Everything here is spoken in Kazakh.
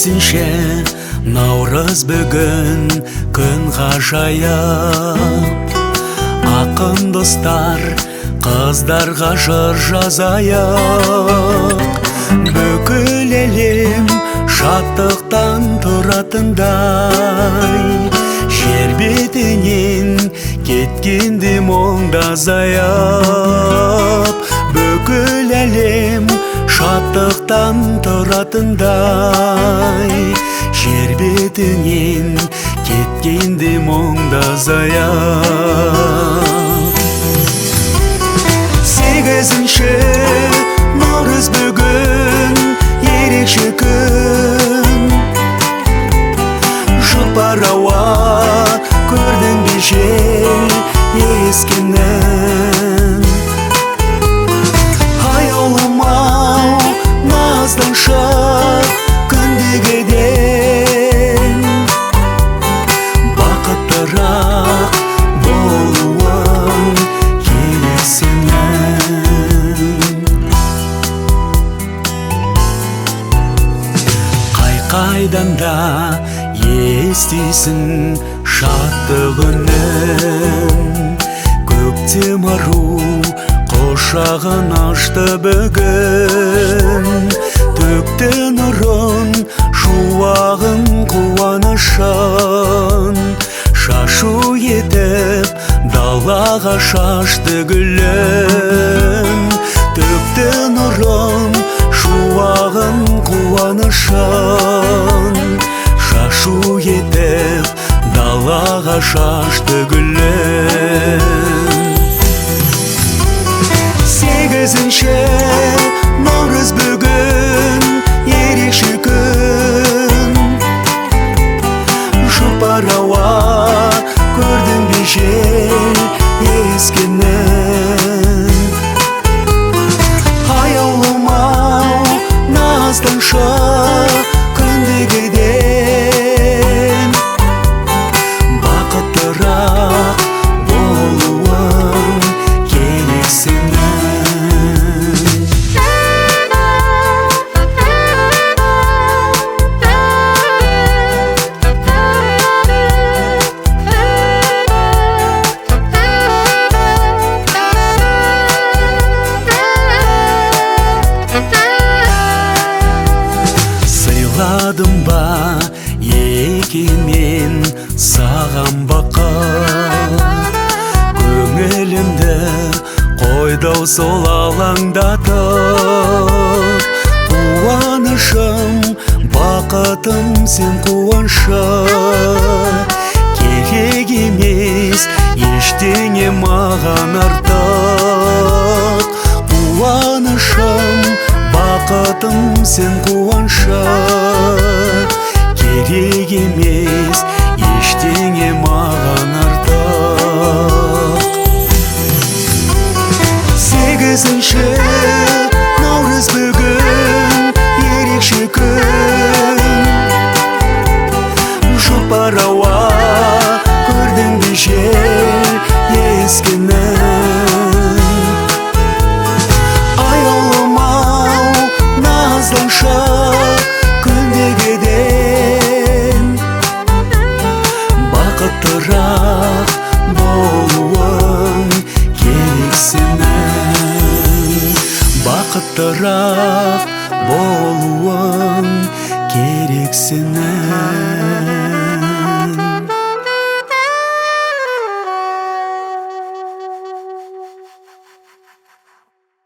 Сегізінші наурыз бүгін күн ғажайып. Ақын достар қыздарға жыр жазайық. Бүкіл әлем шаттықтан тұратындай, жер бетінен кеткенде мұңдазайып. Бүкіл әлем шаттықтан тұратындай, жер бетінен кеткенде мұңдазайып. Сегізінші наурыз бүгін ерекше күн. Жұпар ауа көрдің бе жел ескенін. Аяулымау назданшы күндегіден, бақыттырақ болуың керек сенің. Қай-қайдан да естисің шаттық үнін. Көктем ару құшағын ашты бүгін. Төкті нұрын шуағын қуанышын. Шашу етіп далаға шашты гүлін. Төкті нұрын шуағын қуанышын. Шашу етіп далаға шашты гүлін. Сегізінші наурыз бүгін ерекше күн. Жұпар ауа көрдің бе жел ескенін. Аяулымау назданшы күндегіден, бақыттырақ болуың керек сенің. Сыйладым ба екемен саған бақыт. Көңілімді қойдау сол алаңдатып. Қуанышым, бақытым сен қуаншы. Керек емес ештеңе маған артық. Қуанышым, бақытым сен қуаншы. Керек емес ештеңе маған артық. Сегізінші наурыз бүгін ерекше күн. Жұпар ауа көрдің бе жел ескенін. Аяулымау назданшы күндегіден, бақыттырақ болуың керек сенің. Бақыттырақ болуың керек сенің.